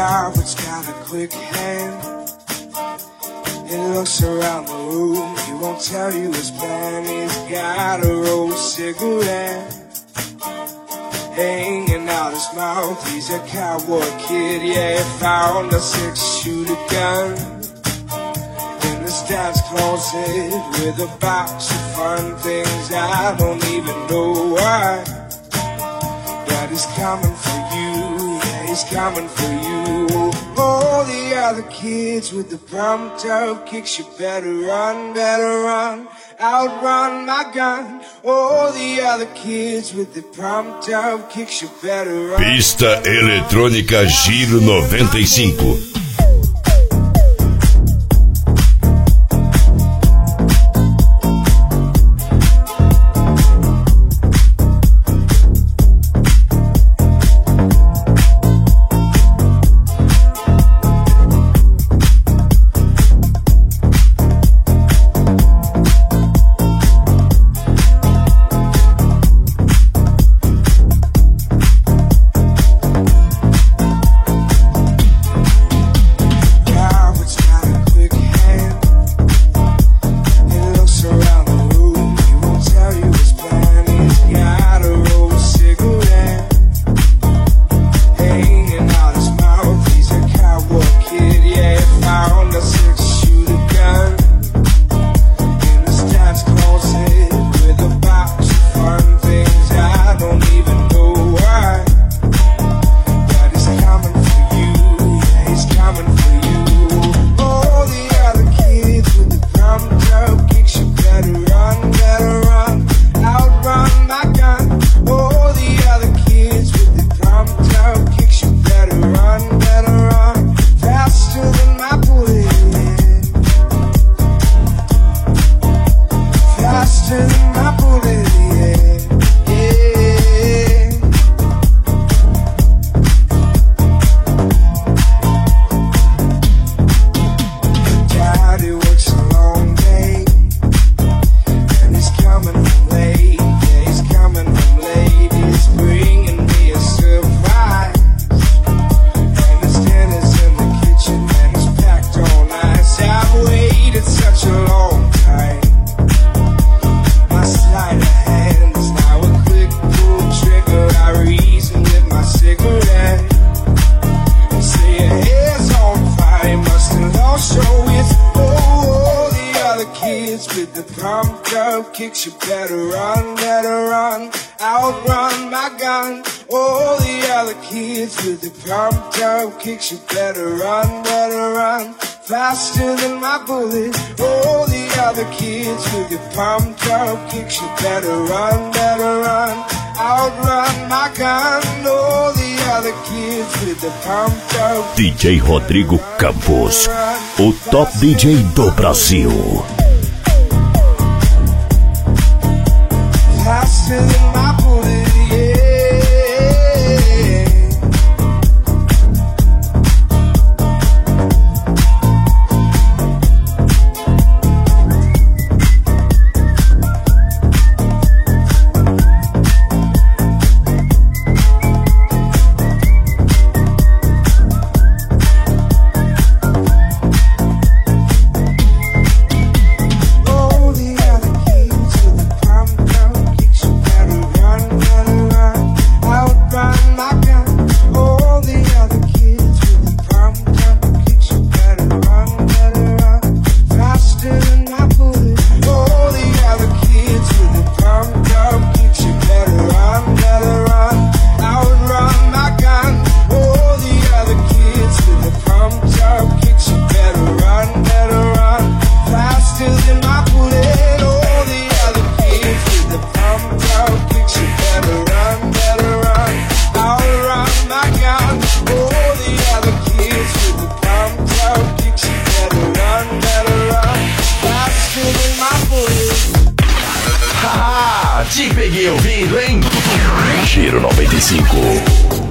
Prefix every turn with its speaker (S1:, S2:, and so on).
S1: Coward's got a quick hand. He looks around the room, he won't tell you his plan. He's got a rolled cigarette hanging out his mouth. He's a cowboy kid, yeah, he found a 6-shooter gun in his dad's closet with a box of fun things. I don't even know why, but he's coming for you, yeah, he's coming for you. All the other kids with the pumped up kicks, you better run, outrun my gun. All the other kids with the pumped up kicks, you better run.
S2: Pista Eletrônica Giro 95.
S1: Kicks, you better run, outrun my gun. All the other kids with the pumped up kicks, you better run, faster than my bullet. All the other kids with the pumped up kicks, you better run, outrun my gun. All the other kids with the pumped up.
S2: DJ Rodrigo Campos, o top DJ do Brasil.
S1: Faster than my bullet, yeah.
S2: Te peguei ouvindo, hein? Giro 95.